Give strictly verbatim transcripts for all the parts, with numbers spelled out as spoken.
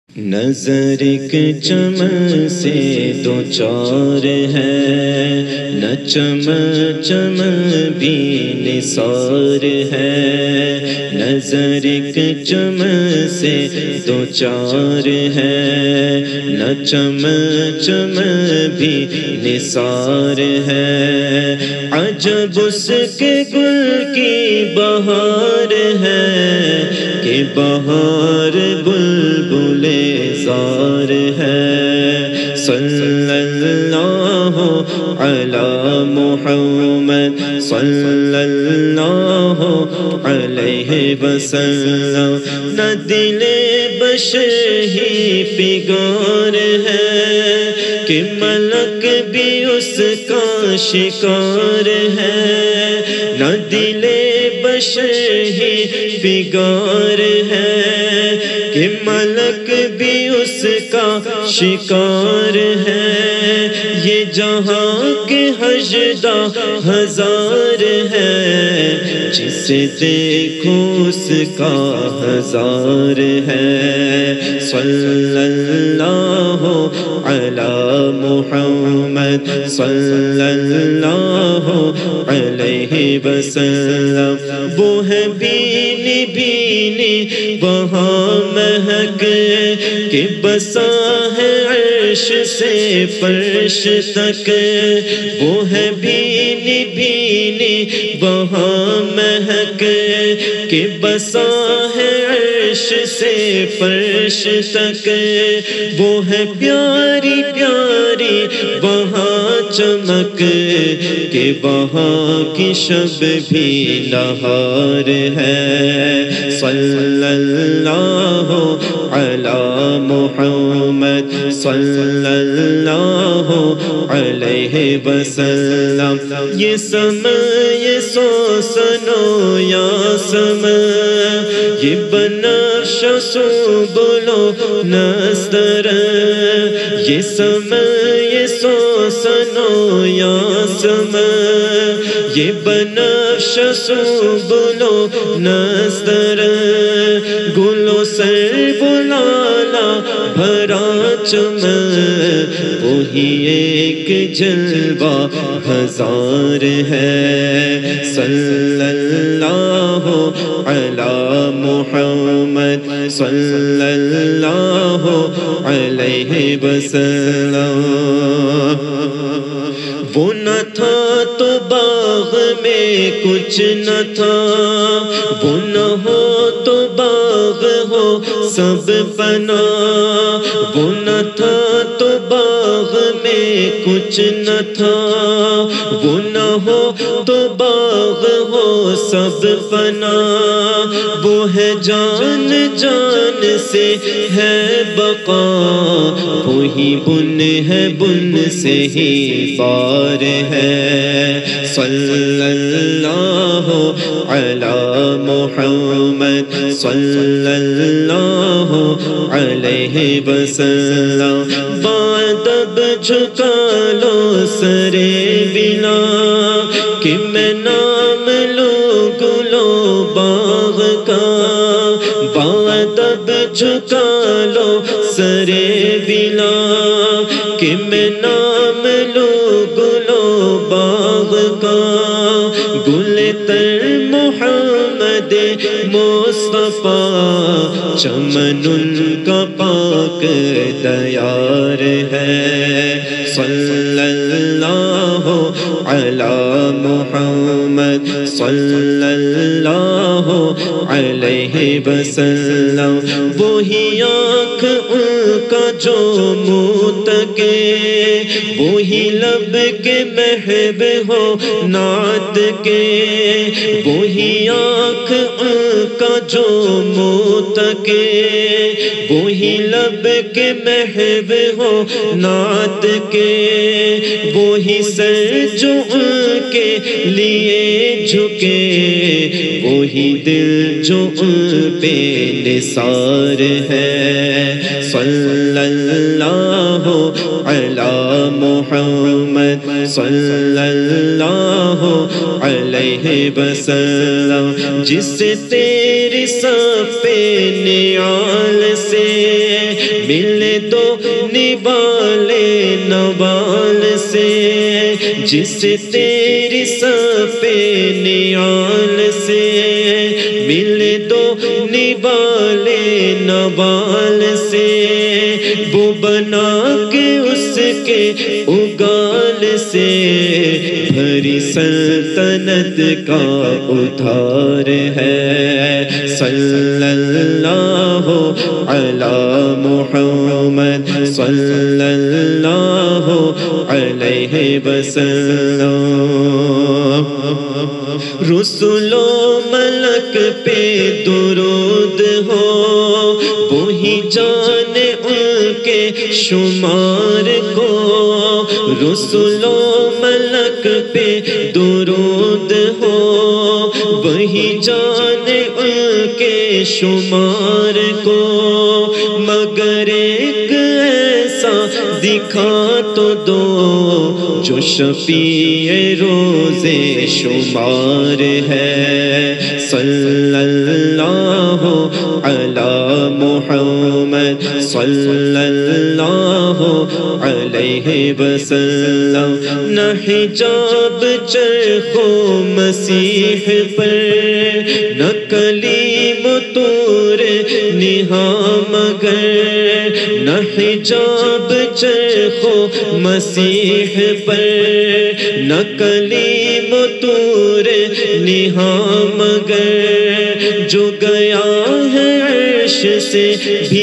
نظر کے چمن سے دو چار ہے، نہ چمن چمن بھی نثار ہے۔ نظر کے چمن سے دو چار ہے، نہ چمن چمن بھی نثار ہے۔ عجب اس کے گل کی بہار ہے کہ بہار بلبل زار ہے۔ صلی اللہ علی محمد صلی اللہ علیہ وسلم۔ نہ دل بشر ہی فگار ہے کہ ملک بھی اس کا شکار ہے۔ نہ دل بشر ہی فگار ہے کہ ملک بھی اس کا شکار ہے۔ یہ جہاں کے حشدہ ہزار ہے، جسے دیکھو اس کا ہزار ہے۔ صلی اللہ علی محمد صلی اللہ علیہ وسلم۔ وہ ہے بینی بینی وہاں مہک کہ بسا ہے عرش سے فرش تک۔ وہ ہے بینی بینی وہاں مہک کہ بسا ہے عرش سے فرش تک۔ وہ ہے پیاری پیاری وہاں چمک کہ وہاں کی شب بھی نہار ہے۔ صلی اللہ علی محمد صلی اللہ علیہ وسلم۔ یہ سمے یہ سو سنو یا سمے، یہ بنفش سنبل و نستر۔ یہ سمے یہ سو سنو یا سمے، یہ بنفش سنبل و نستر۔ گل و سرب و لالا بھرا چمن، وہی ایک جلوہ ہزار ہے۔ صلی اللہ علی محمد صلی اللہ علیہ وسلم۔ وہ نہ تھا تو باغ میں کچھ نہ تھا، وہ نہ ہو تو باغ ہو سب فنا۔ وہ نہ تھا تو باغ میں کچھ نہ تھا، وہ نہ ہو تو باغ ہو سب فنا۔ وہ ہے جان جان سے ہے بقا، وہی بن ہے بن سے ہی بار ہے۔ صلی اللہ علی محمد صلی اللہ علیہ وسلم۔ بادب جھکا لو سر بلا کہ میں نام لوں گلو باغ کا۔ بادب جھکا لو سر بلا کہ میں نام لوں گلو باغ کا۔ گل تر محمد مصطفیٰ، چمن ان کا پاک دیار ہے۔ صلی اللہ علی محمد صلی اللہ علیہ وسلم۔ وہی آنکھ ان کا جو منہ تکے، وہی لب کے محب ہو نعت کے۔ وہی آنکھ ان کا جو منہ تکے، وہی لب کے محب ہو نعت کے۔ وہی سر جو ان کے لیے جھکے، وہی دل جو ان پہ نثار ہے۔ صلی اللہ علی محمد صلی اللہ علیہ وسلم۔ جس تیری صف نعال سے ملے دو نبالے نوال سے جسے تیری صفِ نیال سے ملے دو نبالے نوال سے وہ بنا کے اس کے اگال سے بھری سلطنت کا ادھار ہے صلی اللہ علی محمد صلی اللہ علیہ وسلم رسول و ملک پہ درود ہو وہی جانے ان کے شمار کو رسول و ملک پہ درود ہو وہی جانے ان کے شمار کو مگر ایک ایسا دکھا تو دو جو شفیع روز شمار ہے صلی اللہ علی محمد صلی اللہ علیہ وسلم نہ حجاب چرخ و مسیح پر نہ کلیم طور نہا مگر نہ حجاب چرخ و مسیح پر نہ کلیم طور نہا مگر جو گیا ہے عرش سے بھی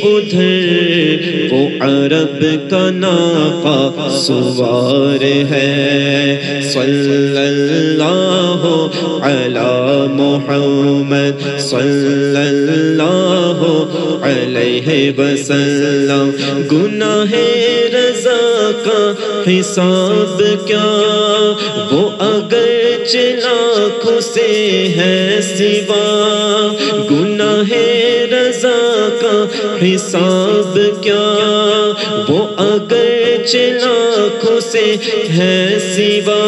ادھر وہ عرب کا ناقہ سوار ہے صلی اللہ علی محمد صلی اللہ علیہ وسلم گناہ رضا کا حساب کیا وہ اگرچہ لاکھوں سے ہے سوا گناہ رضا کا حساب کیا وہ اگرچہ لاکھوں سے ہے سوا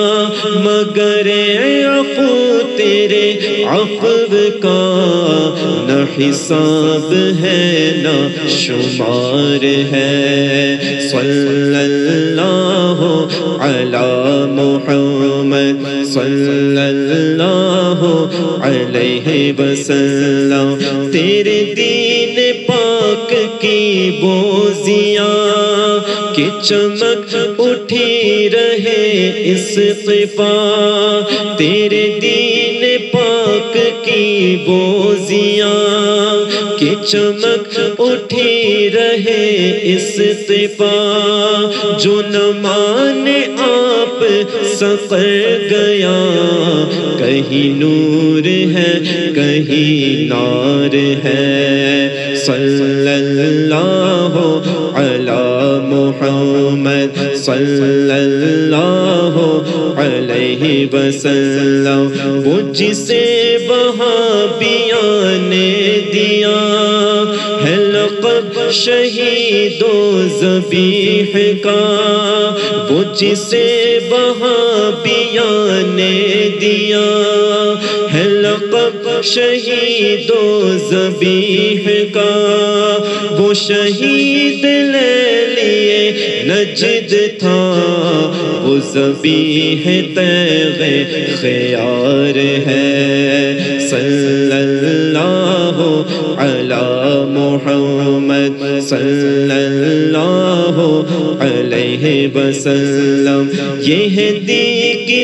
مگر عفو تیرے عفو کا نہ حساب ہے نہ شمار ہے صلی اللہ علی محمد صلی اللہ علیہ وسلم تیرے دین پاک کی بوزیاں کہ چمک اٹھی رہے اس طفا تیرے دین پاک کی بوزیاں کہ چمک اٹھی رہے اس طفا جو نہ مانے آپ سفر گیا کہیں نور ہے کہیں نار ہے صلی اللہ علی محمد صلی اللہ علیہ وسلم وہ جسے وہابیوں نے دیا ہے لقب شہید و ذبیح کا وہ جسے وہابیوں نے دیا ہے لقب شہید و ذبیح کا وہ شہید لے لیے نجد تھا وہ ذبیح تیغ خیار ہے صلی اللہ علی محمد صلی اللہ علیہ وسلم یہ ہے دی کی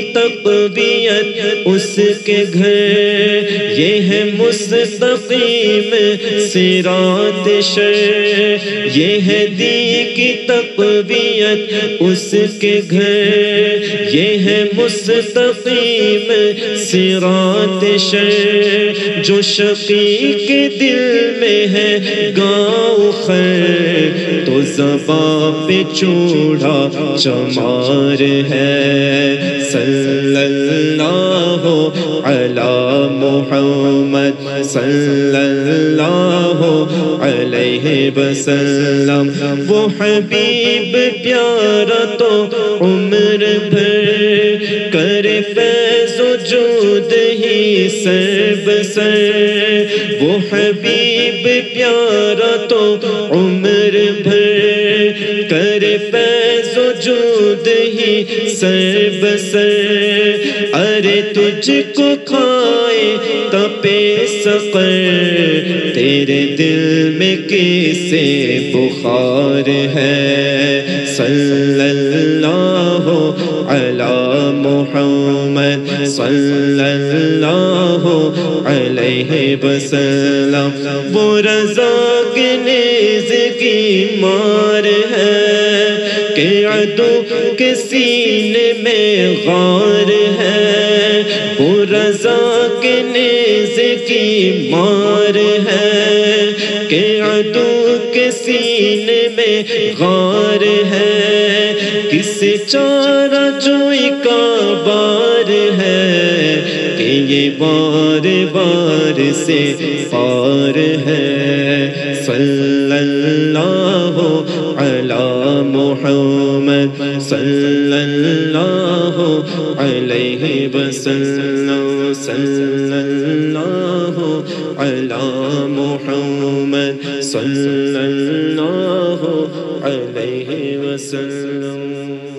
تقویت اس کے گھر یہ ہے مستقیم صراط شر یہ ہے دی کی تقویت اس کے گھر یہ ہے مستقیم صراط شر جو شقی کے دل میں ہے گاؤں خیر تو زباں پہ چوڑا چمار ہے صلی اللہ علی محمد صلی اللہ علیہ وسلم وہ حبیب پیارا تو عمر بھر کرے فیض و جود ہی سر بسر وہ حبیب پیارا تو عمر بھر کرے فیض و جود ہی سر بسر، ارے تجھ کو کھائے تپے سقر، تیرے دل میں کیسے بخار ہے، صلی اللہ علی محمد صلی اللہ علیہ وسلم۔ وہ رضا کے نیز کی مار ہے کہ عدو کے سینے میں غار ہے، وہ رضا کے نیز کی مار ہے کہ عدو کے سینے میں غار ہے، کس چارہ جوئی کا بار ہے کہ یہ بار بار سے پار ہے، صلی اللہ علی محمد صلی اللہ علیہ وسلم، صلی اللہ علی محمد صلی اللہ علیہ وسلم۔